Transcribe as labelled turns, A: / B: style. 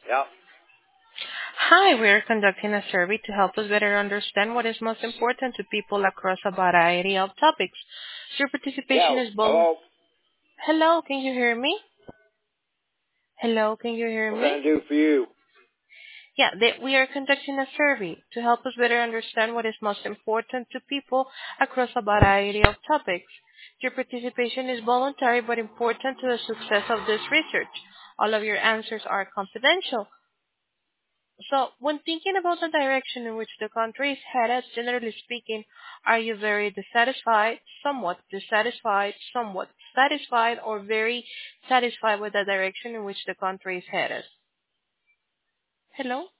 A: Yeah.
B: Hi, we are conducting a survey to help us better understand what is most important to people across a variety of topics. Your participation
A: Yeah.
B: is both.
A: Hello.
B: Hello, can you hear me? Hello, can you hear
A: What
B: me?
A: can I do for you?
B: Yeah, we are conducting a survey to help us better understand what is most important to people across a variety of topics. Your participation is voluntary but important to the success of this research. All of your answers are confidential. So, when thinking about the direction in which the country is headed, generally speaking, are you very dissatisfied, somewhat dissatisfied, somewhat satisfied, or very satisfied with the direction in which the country is headed? Hello?